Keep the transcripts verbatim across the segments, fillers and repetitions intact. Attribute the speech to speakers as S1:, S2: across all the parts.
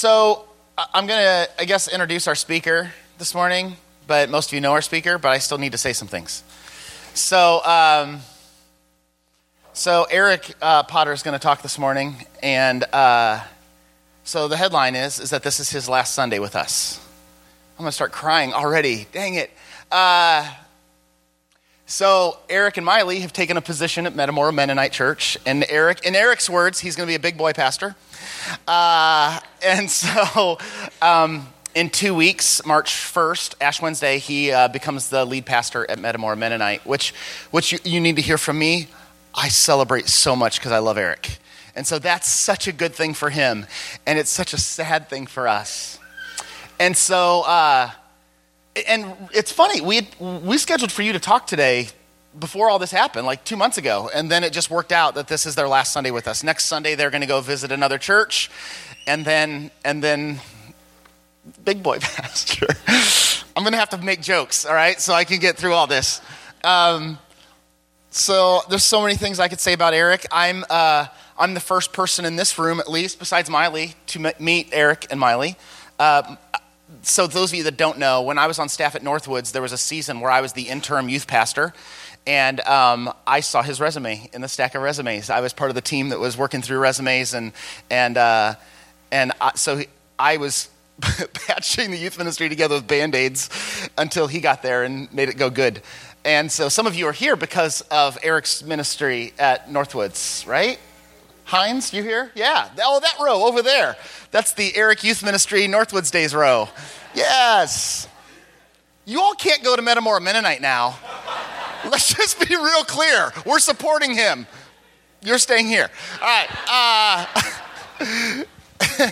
S1: So I- I'm going to, I guess, introduce our speaker this morning, but most of you know our speaker, but I still need to say some things. So, um, so Eric uh, Potter is going to talk this morning, and uh, so the headline is, is that this is his last Sunday with us. I'm going to start crying already. Dang it. Uh, so Eric and Miley have taken a position at Metamora Mennonite Church, and Eric, in Eric's words, he's going to be a big boy pastor. Uh, and so um, in two weeks, March first, Ash Wednesday, he uh, becomes the lead pastor at Metamora Mennonite, which, which you, you need to hear from me. I celebrate so much because I love Eric. And so that's such a good thing for him, and it's such a sad thing for us. And so, uh, and it's funny, we had, we scheduled for you to talk today before all this happened, like two months ago, and then it just worked out that this is their last Sunday with us. Next Sunday, they're going to go visit another church, and then, and then, big boy pastor. I'm going to have to make jokes, all right, so I can get through all this. Um, so there's so many things I could say about Eric. I'm, uh, I'm the first person in this room, at least, besides Miley, to m- meet Eric and Miley. Uh, so those of you that don't know, when I was on staff at Northwoods, there was a season where I was the interim youth pastor, and um, I saw his resume in the stack of resumes. I was part of the team that was working through resumes, and and uh, and I, so he, I was patching the youth ministry together with Band-Aids until he got there and made it go good. And so some of you are here because of Eric's ministry at Northwoods, right? Hines, you here? Yeah. Oh, that row over there. That's the Eric Youth Ministry Northwoods Days row. Yes. You all can't go to Metamora Mennonite now. Let's just be real clear. We're supporting him. You're staying here. All right. Uh,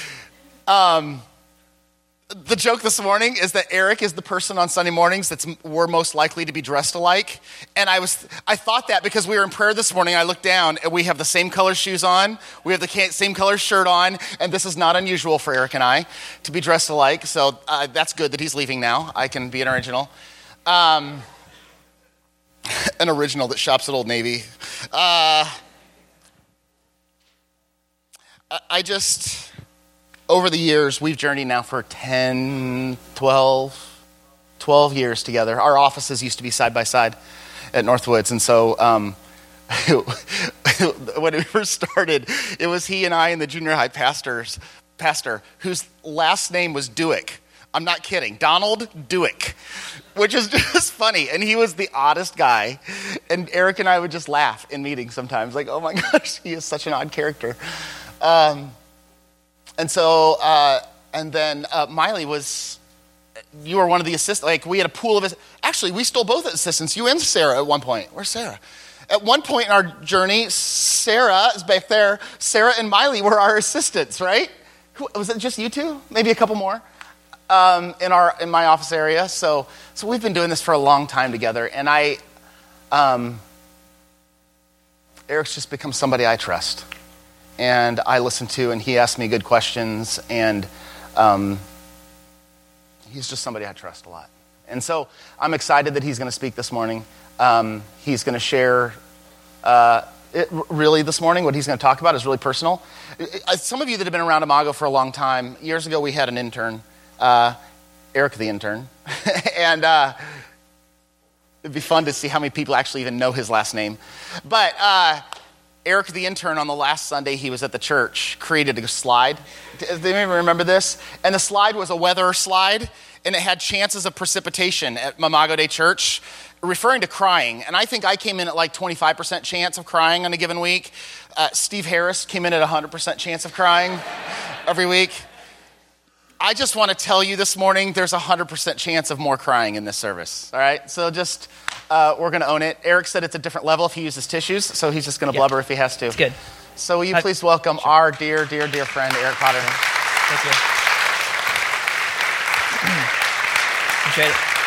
S1: um, the joke this morning is that Eric is the person on Sunday mornings that's we're most likely to be dressed alike. And I was I thought that because we were in prayer this morning. I looked down and we have the same color shoes on. We have the same color shirt on. And this is not unusual for Eric and I to be dressed alike. So uh, that's good that he's leaving now. I can be an original. Um, an original that shops at Old Navy. Uh, I just... Over the years, we've journeyed now for ten, twelve, twelve years together. Our offices used to be side by side at Northwoods. And so um, when we first started, it was he and I and the junior high pastors, pastor, whose last name was Dewick. I'm not kidding. Donald Dewick, which is just funny. And he was the oddest guy. And Eric and I would just laugh in meetings sometimes. Like, oh my gosh, he is such an odd character. Um And so, uh, and then uh, Miley was, you were one of the assistants, like we had a pool of, actually we stole both assistants, you and Sarah at one point. Where's Sarah? At one point in our journey, Sarah is back there, Sarah and Miley were our assistants, right? Who, was it just you two? Maybe a couple more um, in our in my office area. So, so we've been doing this for a long time together, and I, um, Eric's just become somebody I trust. And I listen to, and he asks me good questions, and um, he's just somebody I trust a lot. And so I'm excited that he's going to speak this morning. Um, he's going to share, uh, it, really this morning, what he's going to talk about is really personal. Some of you that have been around Imago for a long time, years ago we had an intern, uh, Eric the intern, and uh, it'd be fun to see how many people actually even know his last name. But... Uh, Eric, the intern, on the last Sunday he was at the church, created a slide. Does anyone remember this? And the slide was a weather slide, and it had chances of precipitation at Imago Day Church, referring to crying. And I think I came in at like twenty-five percent chance of crying on a given week. Uh, Steve Harris came in at one hundred percent chance of crying every week. I just want to tell you this morning, there's a one hundred percent chance of more crying in this service, all right? So just... Uh, we're going to own it. Eric said it's a different level if he uses tissues, so he's just going to
S2: yeah.
S1: blubber if he has to.
S2: It's good.
S1: So will you
S2: I,
S1: please welcome sure. our dear, dear, dear friend, Eric Potter.
S2: Thank you. Appreciate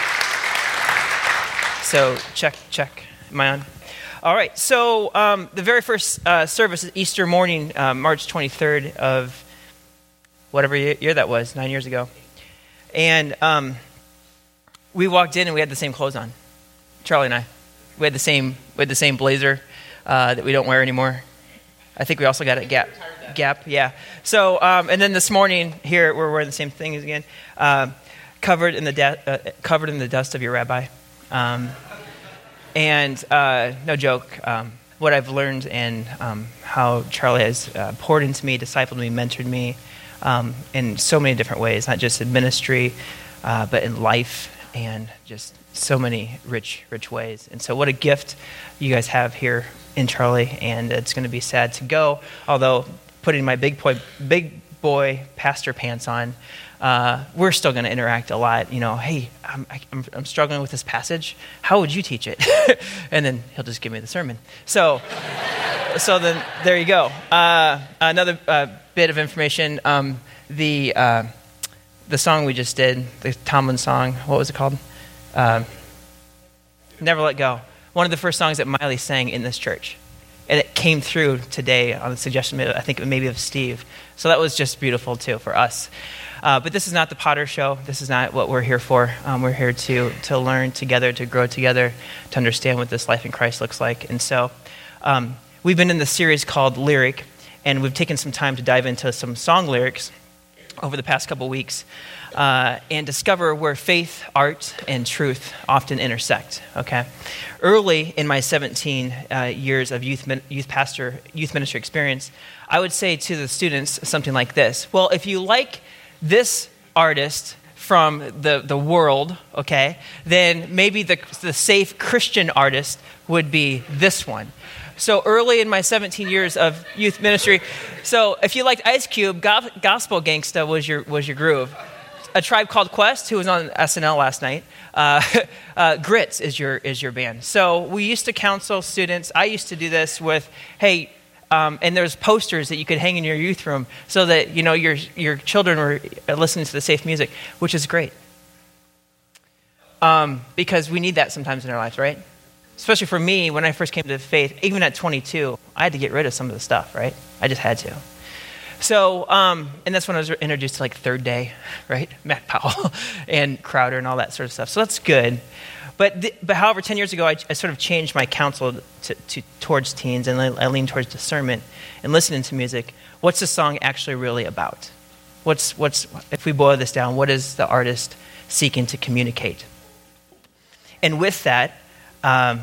S2: it. So check, check. Am I on? All right. So um, the very first uh, service is Easter morning, uh, March twenty-third of whatever year that was, nine years ago. And um, we walked in and we had the same clothes on. Charlie and I, we had the same we had the same blazer uh, that we don't wear anymore. I think we also got it at Gap. Gap, yeah. So, um, and then this morning here, we're wearing the same thing again, um, covered in the de- uh, covered in the dust of your rabbi. Um, and uh, no joke, um, what I've learned and um, how Charlie has uh, poured into me, discipled me, mentored me um, in so many different ways, not just in ministry, uh, but in life and just so many rich, rich ways. And so what a gift you guys have here in Charlie, and it's going to be sad to go, although putting my big boy, big boy pastor pants on, uh, we're still going to interact a lot. You know, hey, I'm, I'm, I'm struggling with this passage. How would you teach it? And then he'll just give me the sermon. So, so then there you go. Uh, another uh, bit of information: um, the uh, the song we just did, the Tomlin song. What was it called? Uh, Never Let Go. One of the first songs that Miley sang in this church. And it came through today on the suggestion, I think maybe of Steve. So that was just beautiful too for us. Uh, but this is not the Potter Show. This is not what we're here for. Um, we're here to to learn together, to grow together, to understand what this life in Christ looks like. And so um, we've been in this series called Lyric, and we've taken some time to dive into some song lyrics over the past couple weeks. Uh, and discover where faith, art, and truth often intersect. Okay, early in my seventeen uh, years of youth min- youth pastor youth ministry experience, I would say to the students something like this: well, if you like this artist from the the world, okay, then maybe the the safe Christian artist would be this one. So early in my seventeen years of youth ministry, so if you liked Ice Cube, go- Gospel Gangsta was your was your groove. A Tribe Called Quest, who was on S N L last night, uh, uh, Grits is your is your band. So we used to counsel students. I used to do this with, hey, um, and there's posters that you could hang in your youth room so that you know your your children were listening to the safe music, which is great. Um, because we need that sometimes in our lives, right? Especially for me, when I first came to faith, even at twenty-two, I had to get rid of some of the stuff, right? I just had to. So, um, and that's when I was introduced to like Third Day, right? Matt Powell and Crowder and all that sort of stuff. So that's good. But, the, but however, ten years ago, I, I sort of changed my counsel to, to, towards teens, and I, I leaned towards discernment and listening to music. What's the song actually really about? What's, what's, if we boil this down, what is the artist seeking to communicate? And with that, um,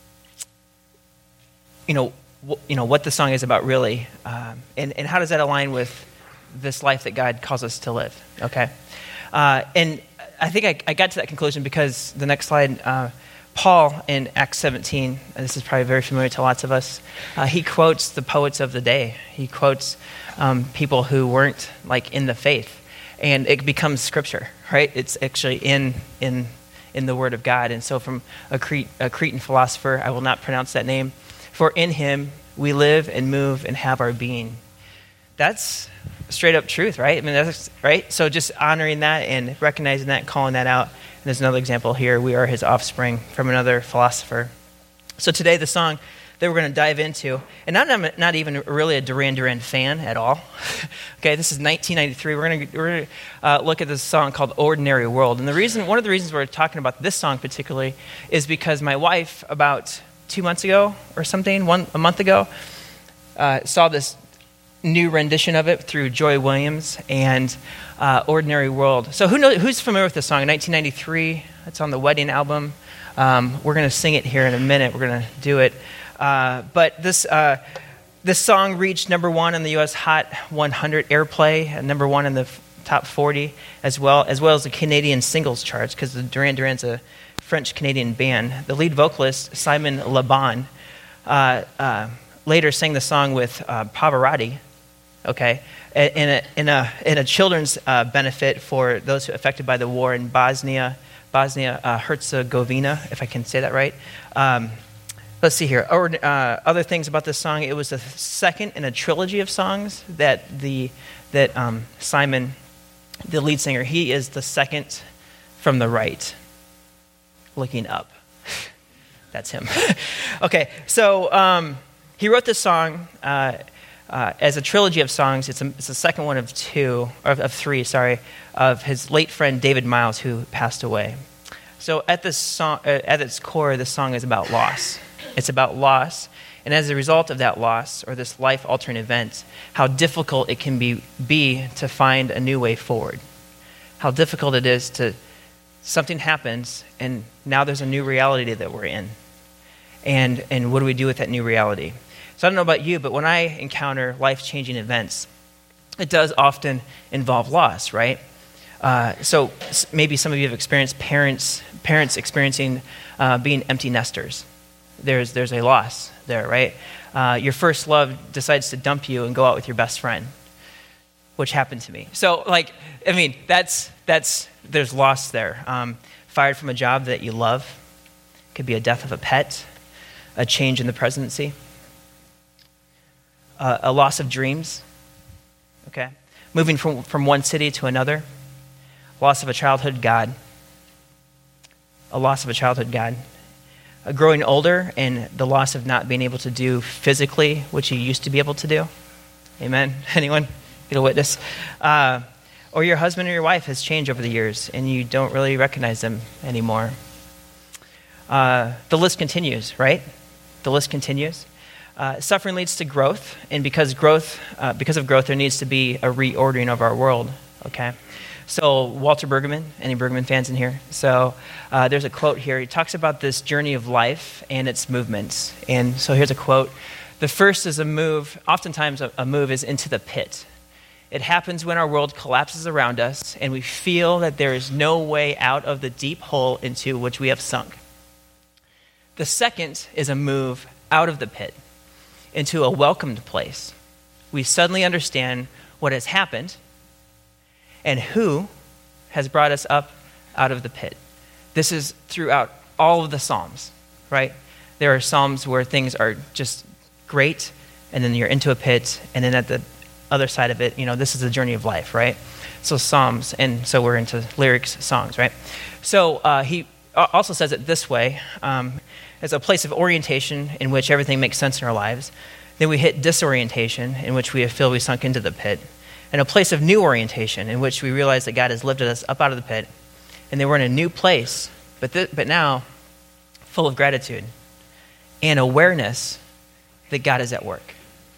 S2: you know, you know, what the song is about really, um, and, and how does that align with this life that God calls us to live, okay? Uh, and I think I, I got to that conclusion because the next slide, uh, Paul in Acts seventeen, and this is probably very familiar to lots of us, uh, he quotes the poets of the day. He quotes um, people who weren't like in the faith, and it becomes scripture, right? It's actually in in in the Word of God. And so from a, Crete, a Cretan philosopher, I will not pronounce that name, for in him we live and move and have our being. That's straight up truth, right? I mean, that's right. So just honoring that and recognizing that, calling that out. And there's another example here. We are his offspring from another philosopher. So today the song that we're going to dive into, and not, I'm not even really a Duran Duran fan at all. Okay, this is nineteen ninety-three. We're going to, we're going to uh, look at this song called Ordinary World. And the reason, one of the reasons we're talking about this song particularly is because my wife, about two months ago or something, one a month ago, uh, saw this new rendition of it through Joy Williams and uh, Ordinary World. So who knows, who's familiar with this song? nineteen ninety-three, it's on the Wedding album. Um, we're going to sing it here in a minute. We're going to do it. Uh, but this uh, this song reached number one in the U S Hot one hundred airplay, and number one in the f- top forty, as well as well as the Canadian singles charts, because the Duran Duran's a French-Canadian band. The lead vocalist, Simon Le Bon, uh, uh, later sang the song with uh, Pavarotti, okay, in a, in a, in a children's uh, benefit for those affected by the war in Bosnia, Bosnia uh, Herzegovina, if I can say that right. Um, let's see here. Or, uh, other things about this song, it was the second in a trilogy of songs that, the, that um, Simon, the lead singer, he is the second from the right. Looking up. That's him. Okay, so um, he wrote this song uh, uh, as a trilogy of songs. It's, a, it's the second one of two, or of three, sorry, of his late friend David Miles, who passed away. So at this song, uh, at its core, this song is about loss. It's about loss, And as a result of that loss or this life-altering event, how difficult it can be, be to find a new way forward. How difficult it is to, something happens and now there's a new reality that we're in. And, and what do we do with that new reality? So I don't know about you, but when I encounter life-changing events, it does often involve loss, right? Uh, so maybe some of you have experienced parents parents experiencing uh, being empty nesters. There's there's a loss there, right? Uh, your first love decides to dump you and go out with your best friend, which happened to me. So, like, I mean, that's that's there's loss there. Um, fired from a job that you love, could be a death of a pet, a change in the presidency, uh, a loss of dreams. Okay, moving from from one city to another, loss of a childhood God, a loss of a childhood God. Uh, growing older and the loss of not being able to do physically what you used to be able to do. Amen? Anyone get a witness? Uh, or your husband or your wife has changed over the years and you don't really recognize them anymore. Uh, the list continues, right? The list continues. Uh, suffering leads to growth, and because growth, uh, because of growth, there needs to be a reordering of our world, okay? So Walter Brueggemann, any Brueggemann fans in here? So uh, there's a quote here. He talks about this journey of life and its movements. And so here's a quote. The first is a move, oftentimes a, a move is into the pit. It happens when our world collapses around us and we feel that there is no way out of the deep hole into which we have sunk. The second is a move out of the pit into a welcomed place. We suddenly understand what has happened and who has brought us up out of the pit. This is throughout all of the Psalms, right? There are Psalms where things are just great, and then you're into a pit, and then at the other side of it, you know, this is the journey of life, right? So Psalms, and so we're into lyrics, songs, right? So uh, he also says it this way, um, as a place of orientation in which everything makes sense in our lives. Then we hit disorientation, in which we feel we sunk into the pit. And a place of new orientation, in which we realize that God has lifted us up out of the pit, and then we're in a new place, but th- but now full of gratitude and awareness that God is at work.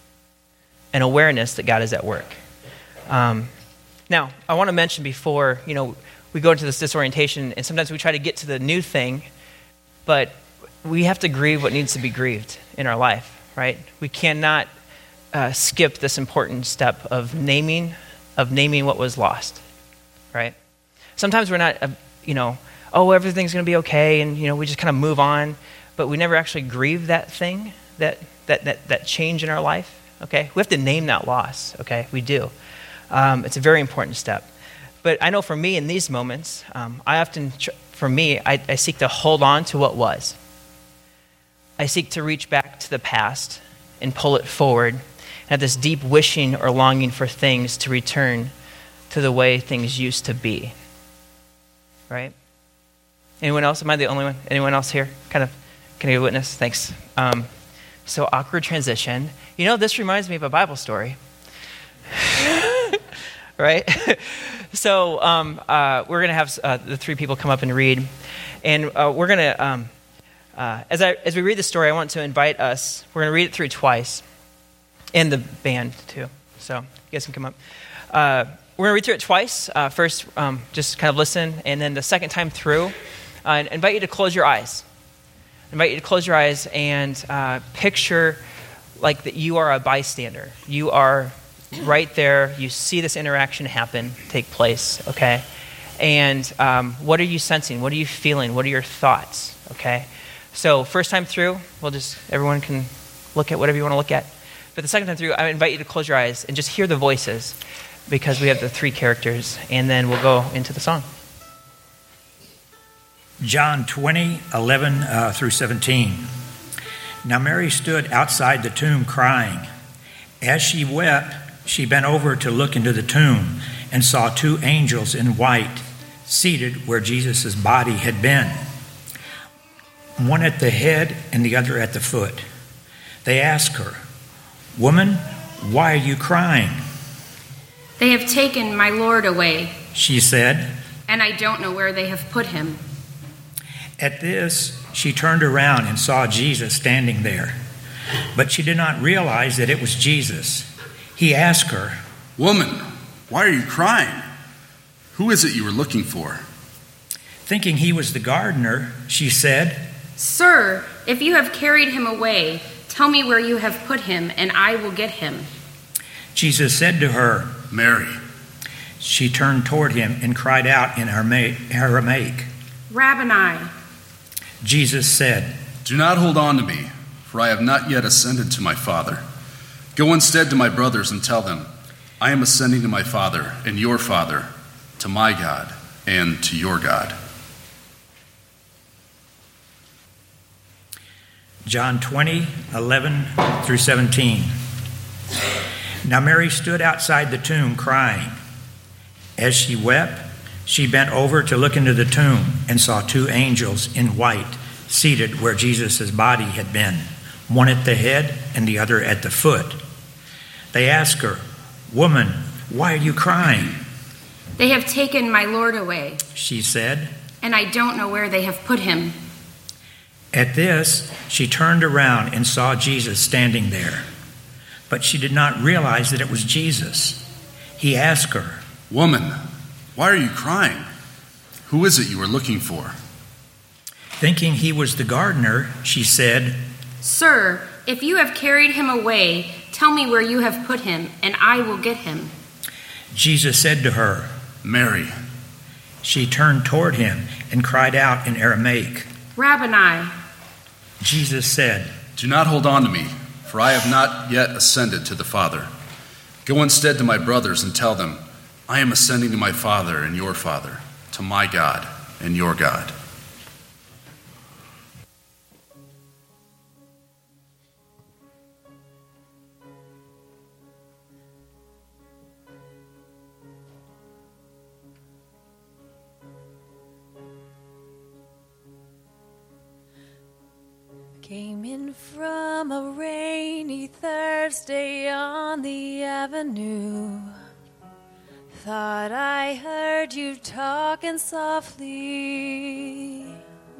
S2: An awareness that God is at work. Um, now, I want to mention before, you know, we go into this disorientation, and sometimes we try to get to the new thing, but we have to grieve what needs to be grieved in our life, right? We cannot Uh, skip this important step of naming, of naming what was lost, right? Sometimes we're not, uh, you know, oh, everything's going to be okay, and you know, we just kind of move on, but we never actually grieve that thing, that that that that change in our life. Okay, we have to name that loss. Okay, we do. Um, it's a very important step. But I know for me in these moments, um, I often, tr- for me, I, I seek to hold on to what was. I seek to reach back to the past and pull it forward. Have this deep wishing or longing for things to return to the way things used to be. Right? Anyone else? Am I the only one? Anyone else here? Kind of, can I get a witness? Thanks. Um, so awkward transition. You know, this reminds me of a Bible story. Right? so um, uh, we're going to have uh, the three people come up and read. And uh, we're going to, um, uh, as, I, as we read the story, I want to invite us, we're going to read it through twice. And the band, too. So you guys can come up. Uh, we're going to read through it twice. Uh, first, um, just kind of listen. And then the second time through, uh, I invite you to close your eyes. I invite you to close your eyes and uh, picture like that you are a bystander. You are right there. You see this interaction happen, take place, okay? And um, what are you sensing? What are you feeling? What are your thoughts, okay? So first time through, we'll just, everyone can look at whatever you want to look at. But the second time through, I invite you to close your eyes and just hear the voices because we have the three characters, and then we'll go into the song.
S3: John twenty, eleven uh, through seventeen. Now Mary stood outside the tomb crying. As she wept, she bent over to look into the tomb and saw two angels in white seated where Jesus' body had been, one at the head and the other at the foot. They asked her, "Woman, why are you crying?"
S4: "They have taken my Lord away,"
S3: she said,
S4: "and I don't know where they have put him."
S3: At this, she turned around and saw Jesus standing there, but she did not realize that it was Jesus. He asked her,
S5: "Woman, why are you crying? Who is it you were looking for?"
S3: Thinking he was the gardener, she said,
S4: "Sir, if you have carried him away, tell me where you have put him, and I will get him."
S3: Jesus said to her,
S5: "Mary."
S3: She turned toward him and cried out in Aramaic,
S4: "Rabboni."
S3: Jesus said,
S5: "Do not hold on to me, for I have not yet ascended to my Father. Go instead to my brothers and tell them, I am ascending to my Father and your Father, to my God and to your God."
S3: John twenty, eleven through seventeen. Now Mary stood outside the tomb crying. As she wept, she bent over to look into the tomb and saw two angels in white seated where Jesus' body had been, one at the head and the other at the foot. They asked her, "Woman, why are you crying?"
S4: "They have taken my Lord away,"
S3: she said,
S4: "and I don't know where they have put him."
S3: At this, she turned around and saw Jesus standing there, but she did not realize that it was Jesus. He asked her,
S5: "Woman, why are you crying? Who is it you are looking for?"
S3: Thinking he was the gardener, she said,
S4: "Sir, if you have carried him away, tell me where you have put him, and I will get him."
S3: Jesus said to her,
S5: "Mary."
S3: She turned toward him and cried out in Aramaic,
S4: "Rabboni."
S3: Jesus said,
S5: "Do not hold on to me, for I have not yet ascended to the Father. Go instead to my brothers and tell them, I am ascending to my Father and your Father, to my God and your God."
S6: Came in from a rainy Thursday on the avenue. Thought I heard you talking softly.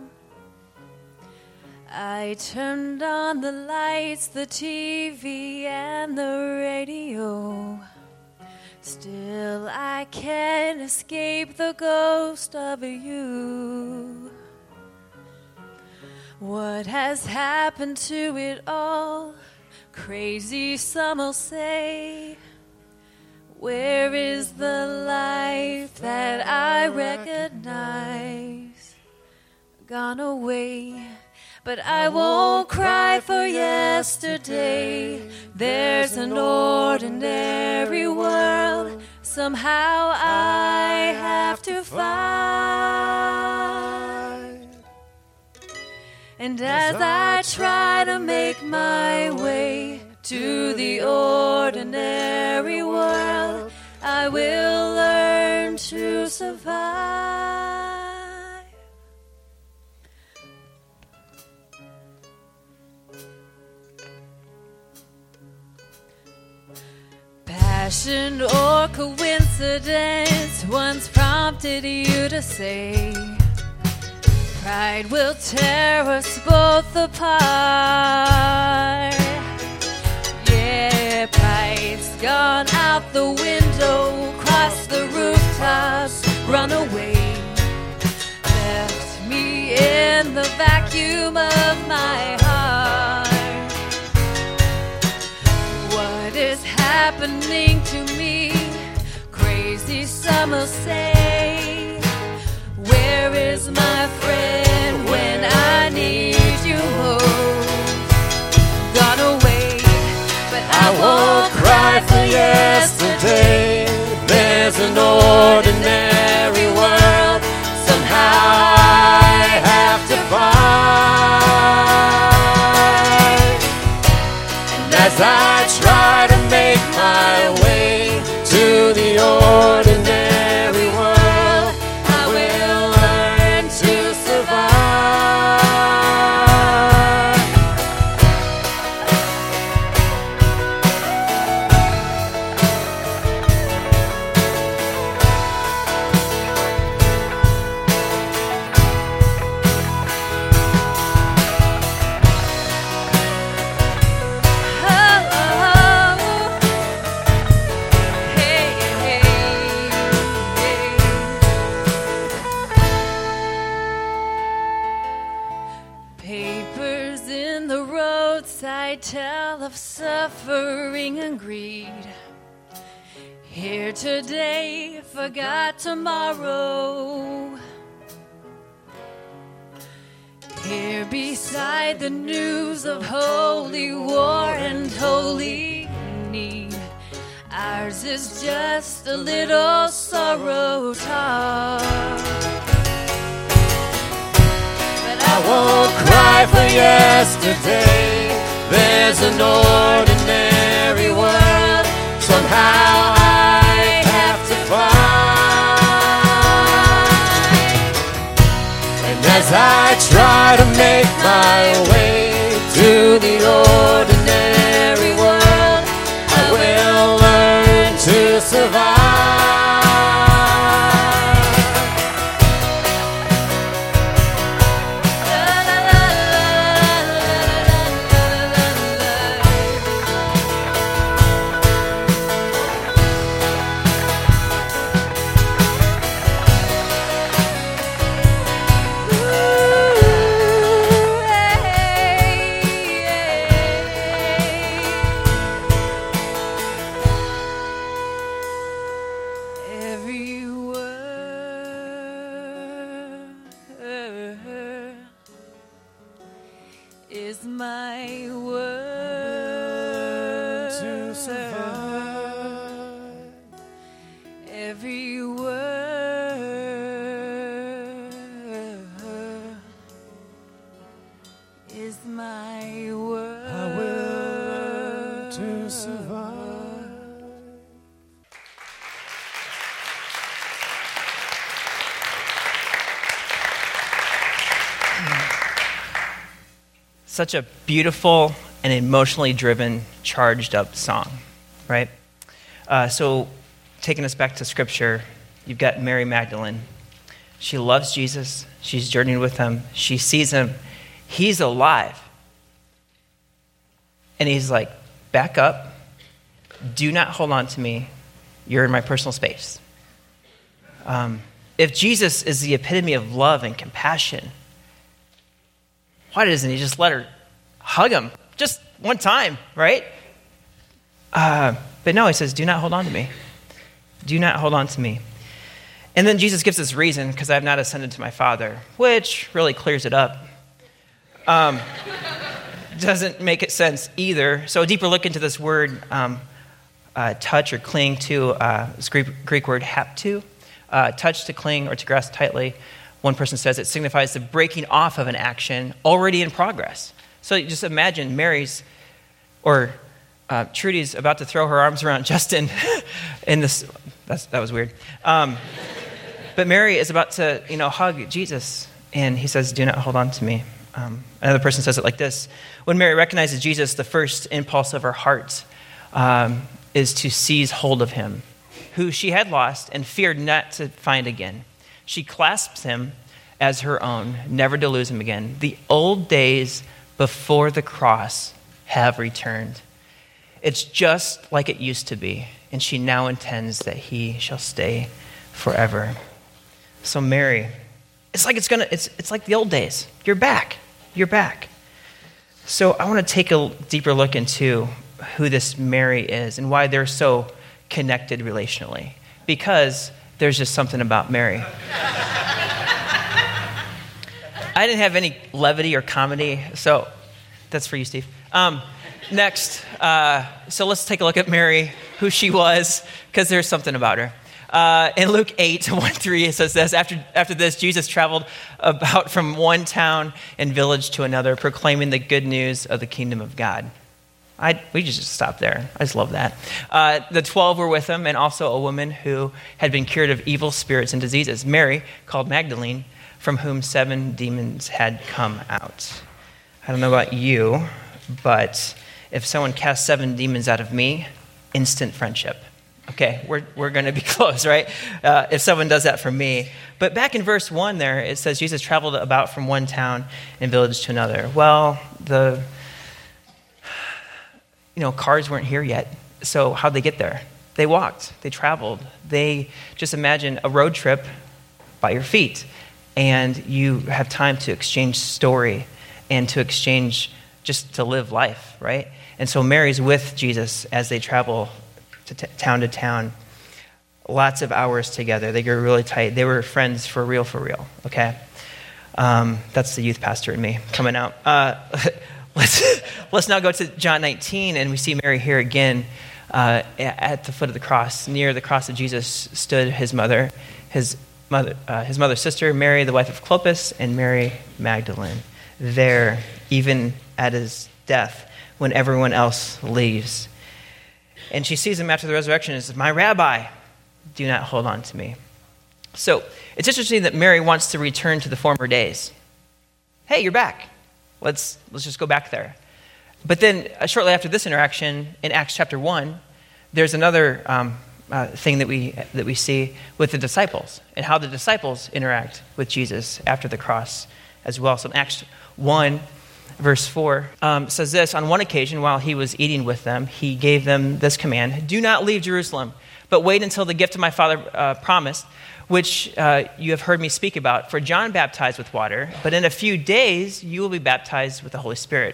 S6: I turned on the lights, the T V, and the radio. Still I can't escape the ghost of you. What has happened to it all? Crazy, some'll say. Where is the life that I recognize? Gone away, but I won't cry for yesterday. There's an ordinary world somehow I have to find. And as I try to make my way to the ordinary world, I will learn to survive. Passion or coincidence once prompted you to say, pride will tear us both apart. Yeah, pride's gone out the window, crossed the rooftops, run away. Left me in the vacuum of my heart. What is happening to me? Crazy, some will say. Where is my friend when I need you most? Gone away, but I won't cry for yesterday. There's an ordinary world somehow I have to find. And as I try to make my way to the ordinary world, I will learn to survive.
S7: I tell of suffering and greed, here today, forgot tomorrow. Here beside the news of holy war and holy need, ours is just a little sorrow talk. But I won't cry for yesterday. There's an ordinary world somehow I have to find. And as I try to make my way to the ordinary world, I will learn to survive. Is my word to survive. Every word is my word. I will to survive.
S2: Such a beautiful and emotionally driven, charged up song, right? Uh, so taking us back to scripture, you've got Mary Magdalene. She loves Jesus. She's journeying with him. She sees him. He's alive. And he's like, back up. Do not hold on to me. You're in my personal space. Um, if Jesus is the epitome of love and compassion, why doesn't he just let her hug him just one time, right? Uh, but no, he says, do not hold on to me. Do not hold on to me. And then Jesus gives this reason, because I have not ascended to my Father, which really clears it up. Um, doesn't make it sense either. So a deeper look into this word, um, uh, touch or cling to, uh, this Greek, Greek word haptu, uh, touch to cling or to grasp tightly. One person says it signifies the breaking off of an action already in progress. So you just imagine Mary's, or uh, Trudy's about to throw her arms around Justin in this, that's, that was weird. Um, but Mary is about to, you know, hug Jesus, and he says, do not hold on to me. Um, another person says it like this. When Mary recognizes Jesus, the first impulse of her heart um, is to seize hold of him, who she had lost and feared not to find again. She clasps him as her own, never to lose him again. The old days before the cross have returned. It's just like it used to be, and she now intends that he shall stay forever. So Mary, it's like it's gonna, it's it's like the old days. You're back. You're back. So I want to take a deeper look into who this Mary is and why they're so connected relationally. Because there's just something about Mary. I didn't have any levity or comedy, so that's for you, Steve. Um, next, uh, so let's take a look at Mary, who she was, because there's something about her. Uh, in Luke eight, one through three, it says this, after, after this, Jesus traveled about from one town and village to another, proclaiming the good news of the kingdom of God. I, we just stop there. I just love that. Uh, the twelve were with him, and also a woman who had been cured of evil spirits and diseases, Mary, called Magdalene, from whom seven demons had come out. I don't know about you, but if someone casts seven demons out of me, instant friendship. Okay, we're we're going to be close, right? Uh, if someone does that for me. But back in verse one there, it says Jesus traveled about from one town and village to another. Well, the... You know, cars weren't here yet. So how'd they get there? They walked. They traveled. They just imagine a road trip by your feet. And you have time to exchange story and to exchange just to live life, right? And so Mary's with Jesus as they travel to t- town to town. Lots of hours together. They grew really tight. They were friends for real, for real, okay? Um, that's the youth pastor in me coming out. Uh, let's, let's now go to John nineteen, and we see Mary here again uh, at the foot of the cross. Near the cross of Jesus stood his mother, his mother, uh, his mother's sister, Mary, the wife of Clopas, and Mary Magdalene. There, even at his death, when everyone else leaves. And she sees him after the resurrection and says, "My rabbi, do not hold on to me." So it's interesting that Mary wants to return to the former days. Hey, you're back. Let's let's just go back there. But then uh, shortly after this interaction, in Acts chapter one, there's another um, uh, thing that we that we see with the disciples and how the disciples interact with Jesus after the cross as well. So in Acts one, verse four, um, says this: on one occasion, while he was eating with them, he gave them this command: "Do not leave Jerusalem, but wait until the gift of my Father uh, promised, which uh, you have heard me speak about. For John baptized with water, but in a few days you will be baptized with the Holy Spirit."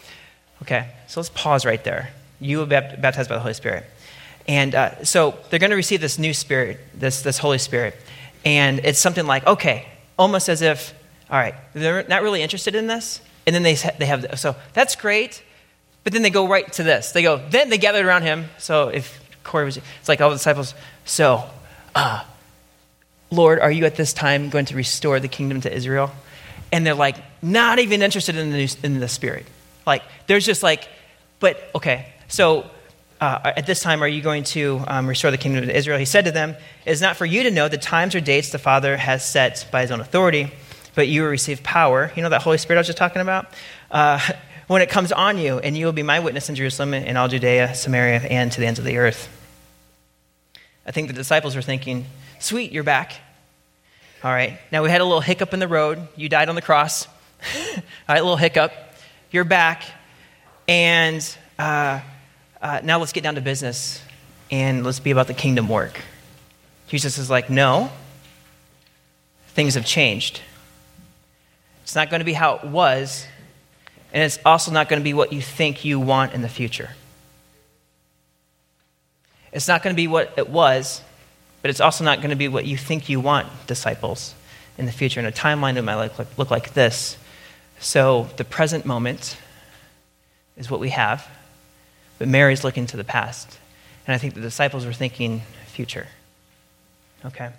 S2: Okay, so let's pause right there. You will be baptized by the Holy Spirit. And uh, so they're going to receive this new Spirit, this, this Holy Spirit. And it's something like, okay, almost as if, all right, they're not really interested in this. And then they they have, so that's great. But then they go right to this. They go, then they gathered around him. So if Corey was, it's like all the disciples, so, uh, Lord, are you at this time going to restore the kingdom to Israel? And they're like, not even interested in the new, in the Spirit. Like, there's just like, but okay, so uh, at this time, are you going to um, restore the kingdom to Israel? He said to them, "It is not for you to know the times or dates the Father has set by his own authority, but you will receive power." You know that Holy Spirit I was just talking about? Uh, when it comes on you, and you will be my witness in Jerusalem and in all Judea, Samaria, and to the ends of the earth. I think the disciples were thinking, sweet, you're back. All right, now we had a little hiccup in the road. You died on the cross. All right, a little hiccup. You're back. And uh, uh, now let's get down to business, and let's be about the kingdom work. Jesus is like, no, things have changed. It's not going to be how it was, and it's also not going to be what you think you want in the future. It's not going to be what it was, but it's also not going to be what you think you want, disciples, in the future. And a timeline that might look, look like this. So the present moment is what we have, but Mary's looking to the past. And I think the disciples were thinking future. Okay?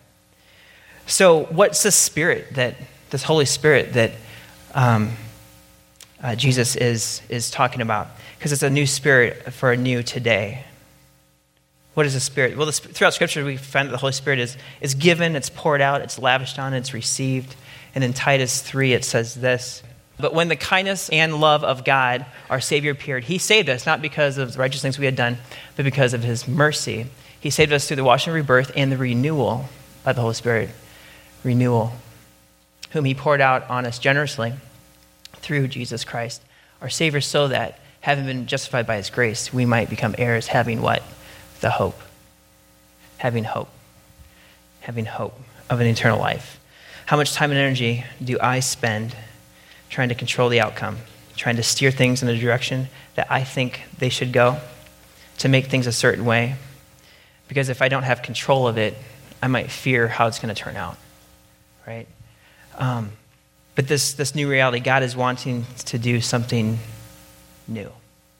S2: So what's the Spirit that, this Holy Spirit that um, uh, Jesus is, is talking about? Because it's a new spirit for a new today. What is the Spirit? Well, this, throughout Scripture, we find that the Holy Spirit is, is given, it's poured out, it's lavished on, it's received. And in Titus three, it says this: "But when the kindness and love of God, our Savior, appeared, he saved us, not because of the righteous things we had done, but because of his mercy. He saved us through the washing of rebirth and the renewal by the Holy Spirit." Renewal. "Whom he poured out on us generously through Jesus Christ, our Savior, so that, having been justified by his grace, we might become heirs, having what? The hope. Having hope. Having hope of an eternal life. How much time and energy do I spend trying to control the outcome, trying to steer things in a direction that I think they should go, to make things a certain way? Because if I don't have control of it, I might fear how it's going to turn out, right? Um, but this, this new reality, God is wanting to do something new.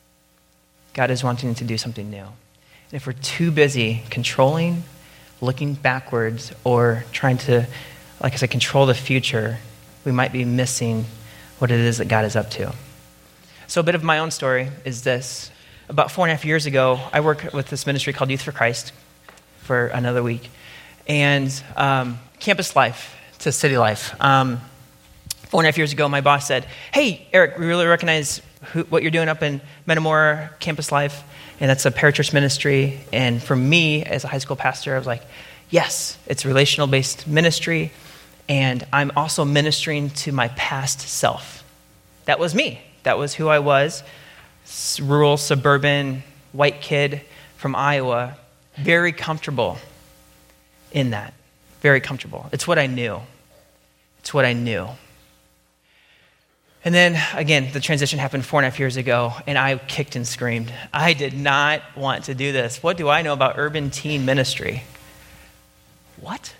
S2: God is wanting to do something new. And if we're too busy controlling, looking backwards, or trying to, like I said, control the future, we might be missing what it is that God is up to. So a bit of my own story is this. About four and a half years ago, I worked with this ministry called Youth for Christ for another week. And um, campus life to city life. Um, four and a half years ago, my boss said, "Hey, Eric, we really recognize who, what you're doing up in Metamora campus life, and that's a parachurch ministry." And for me, as a high school pastor, I was like, yes, it's relational-based ministry, and I'm also ministering to my past self. That was me. That was who I was. Rural, suburban, white kid from Iowa, very comfortable in that. Very comfortable. It's what I knew. It's what I knew. And then, again, the transition happened four and a half years ago, and I kicked and screamed. I did not want to do this. What do I know about urban teen ministry? What?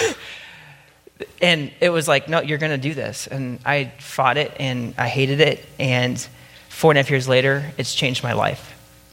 S2: And it was like, no, you're going to do this. And I fought it, and I hated it, and four and a half years later, it's changed my life.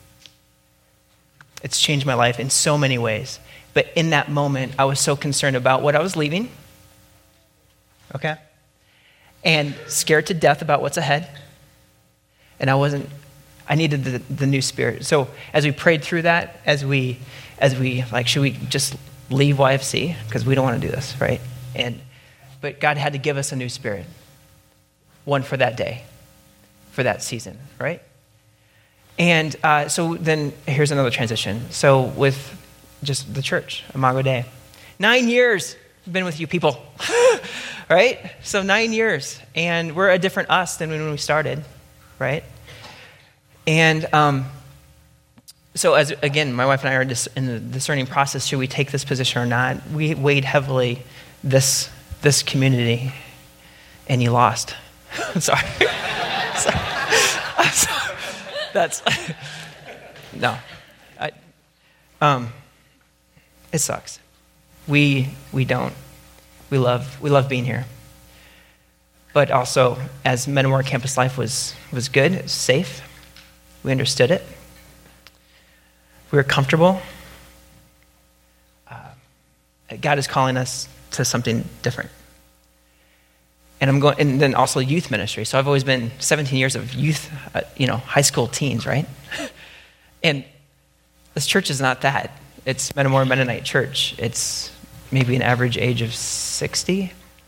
S2: It's changed my life in so many ways. But in that moment, I was so concerned about what I was leaving, okay? And scared to death about what's ahead. And I wasn't, I needed the, the new spirit. So as we prayed through that, as we, as we, like, should we just leave Y F C? Because we don't want to do this, right? And, but God had to give us a new spirit. One for that day, for that season, right? And uh, so then here's another transition. So with just the church, Imago Dei. Nine years I've been with you people, right? So nine years. And we're a different us than when we started, right? And um, so as again, my wife and I are dis- in the discerning process, should we take this position or not? We weighed heavily this, this community, and you lost. Sorry. Sorry. I'm sorry. That's, no. I, um, it sucks. We we don't. We love we love being here. But also, as Metamora campus life was was good, it was safe. We understood it. We were comfortable. Uh, God is calling us to something different. And I'm going, and then also youth ministry. So I've always been seventeen years of youth, uh, you know, high school teens, right? And this church is not that. It's Metamora Mennonite Church. It's maybe an average age of sixty.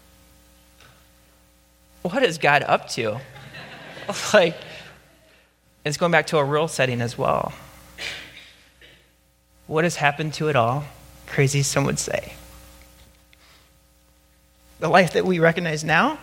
S2: What is God up to? Like, it's going back to a rural setting as well. What has happened to it all? Crazy, some would say. The life that we recognize now,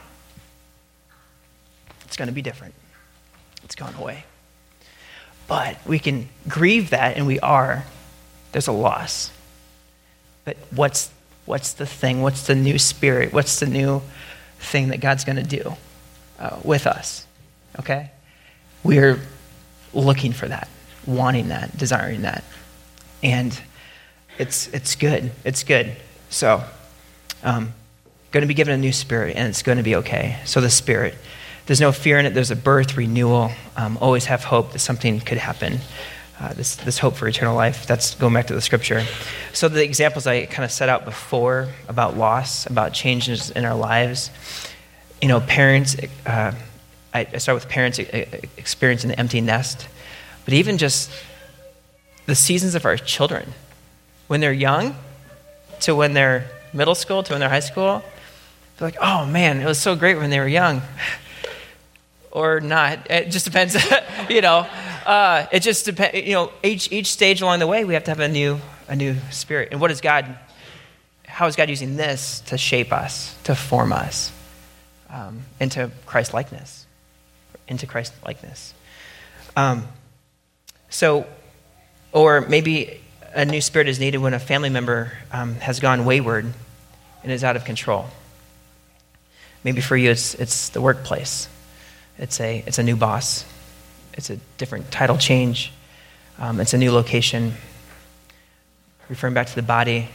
S2: it's going to be different. It's gone away. But we can grieve that, and we are. There's a loss. But what's what's the thing? What's the new spirit? What's the new thing that God's going to do uh, with us? Okay? We're looking for that, wanting that, desiring that. And it's it's good. It's good. So, um, going to be given a new spirit, and it's going to be okay. So the spirit, there's no fear in it. There's a birth, renewal. Um, always have hope that something could happen. Uh, this this hope for eternal life. That's going back to the scripture. So the examples I kind of set out before about loss, about changes in our lives. You know, parents. Uh, I, I start with parents experiencing the empty nest, but even just the seasons of our children, when they're young, to when they're middle school, to when they're high school. They're like, oh man, it was so great when they were young. Or not. It just depends, you know. Uh, it just depends, you know, each each stage along the way, we have to have a new a new spirit. And what is God, how is God using this to shape us, to form us um, into Christ-likeness, into Christ-likeness? Um, so, or maybe a new spirit is needed when a family member um, has gone wayward and is out of control. Maybe for you, it's it's the workplace. It's a it's a new boss. It's a different title change. Um, it's a new location. Referring back to the body,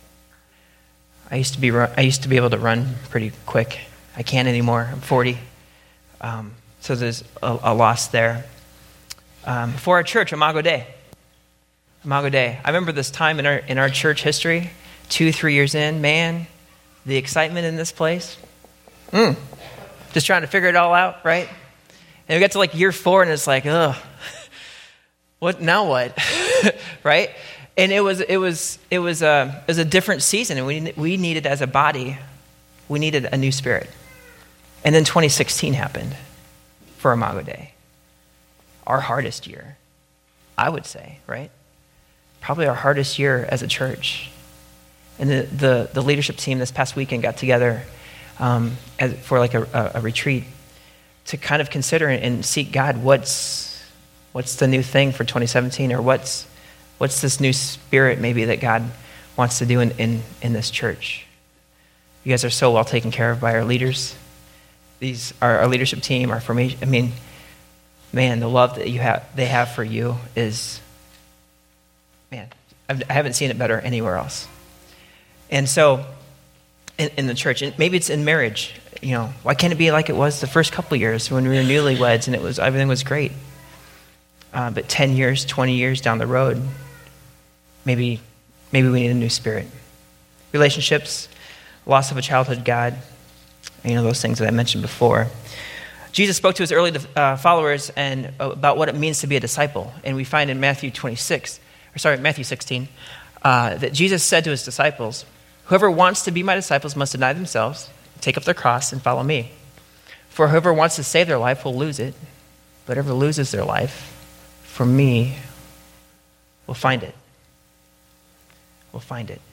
S2: I used to be I used to be able to run pretty quick. I can't anymore. I'm forty, um, so there's a, a loss there. Um, for our church, Imago Dei. Imago Dei. I remember this time in our in our church history, two three years in. Man, the excitement in this place. Mm. Just trying to figure it all out, right? And we got to like year four, and it's like, ugh, what now? What, right? And it was it was it was a it was a different season, and we we needed as a body, we needed a new spirit. And then twenty sixteen happened for Imago Dei, our hardest year, I would say, right? Probably our hardest year as a church. And the the, the leadership team this past weekend got together. Um, as, for like a, a, a retreat to kind of consider and seek God, what's what's the new thing for twenty seventeen, or what's what's this new spirit maybe that God wants to do in, in, in this church. You guys are so well taken care of by our leaders, these our, our leadership team, our formation. I mean, man, the love that you have, they have for you is, man, I've, I haven't seen it better anywhere else. And so, in, in the church, and maybe it's in marriage. You know, why can't it be like it was the first couple of years when we were newlyweds and it was everything was great? Uh, but ten years, twenty years down the road, maybe, maybe we need a new spirit. Relationships, loss of a childhood God, you know, those things that I mentioned before. Jesus spoke to his early uh, followers and about what it means to be a disciple. And we find in Matthew twenty-six, or sorry, Matthew sixteen, uh, that Jesus said to his disciples, "Whoever wants to be my disciples must deny themselves, take up their cross, and follow me. For whoever wants to save their life will lose it, but whoever loses their life for me will find it." Will find it.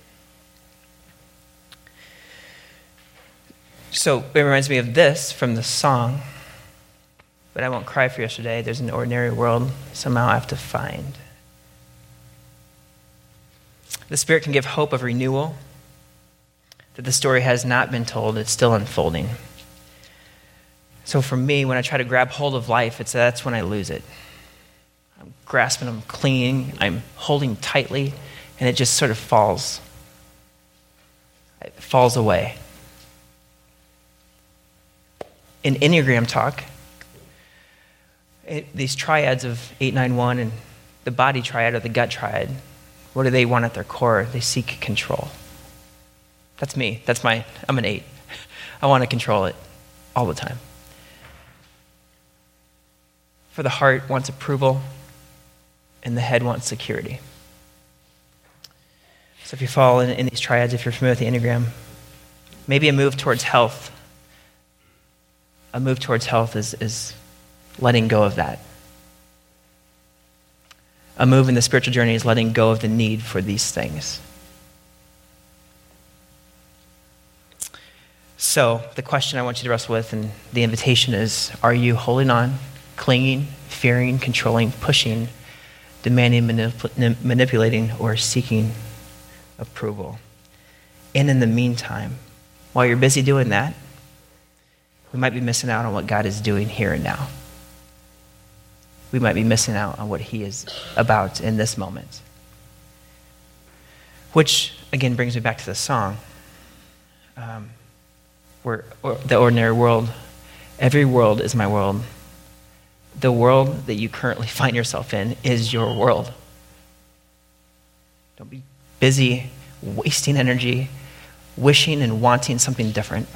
S2: So it reminds me of this from the song, "But I won't cry for yesterday. There's an ordinary world somehow I have to find." The Spirit can give hope of renewal, that the story has not been told, it's still unfolding. So for me, when I try to grab hold of life, it's that's when I lose it. I'm grasping, I'm clinging, I'm holding tightly, and it just sort of falls. It falls away. In Enneagram talk, it, these triads of eight nine one and the body triad or the gut triad, what do they want at their core? They seek control. That's me. That's my, I'm an eight. I want to control it all the time. For the heart wants approval, and the head wants security. So if you fall in, in these triads, if you're familiar with the Enneagram, maybe a move towards health. A move towards health is, is letting go of that. A move in the spiritual journey is letting go of the need for these things. So the question I want you to wrestle with and the invitation is, are you holding on, clinging, fearing, controlling, pushing, demanding, manip- manipulating, or seeking approval? And in the meantime, while you're busy doing that, we might be missing out on what God is doing here and now. We might be missing out on what he is about in this moment. Which, again, brings me back to the song. Um, where or the ordinary world, every world is my world. The world that you currently find yourself in is your world. Don't be busy wasting energy, wishing and wanting something different.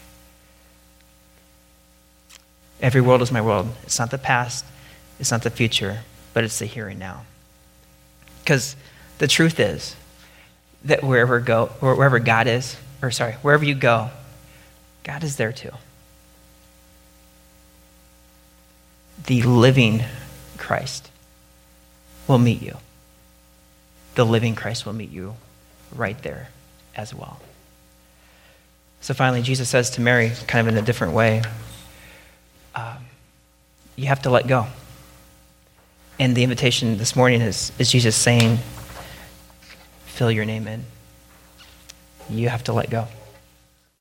S2: Every world is my world. It's not the past, it's not the future, but it's the here and now. Because the truth is that wherever go, or wherever God is, or sorry, wherever you go, God is there too. The living Christ will meet you. The living Christ will meet you right there as well. So finally, Jesus says to Mary, kind of in a different way, um, you have to let go. And the invitation this morning is, is Jesus saying, fill your name in. You have to let go.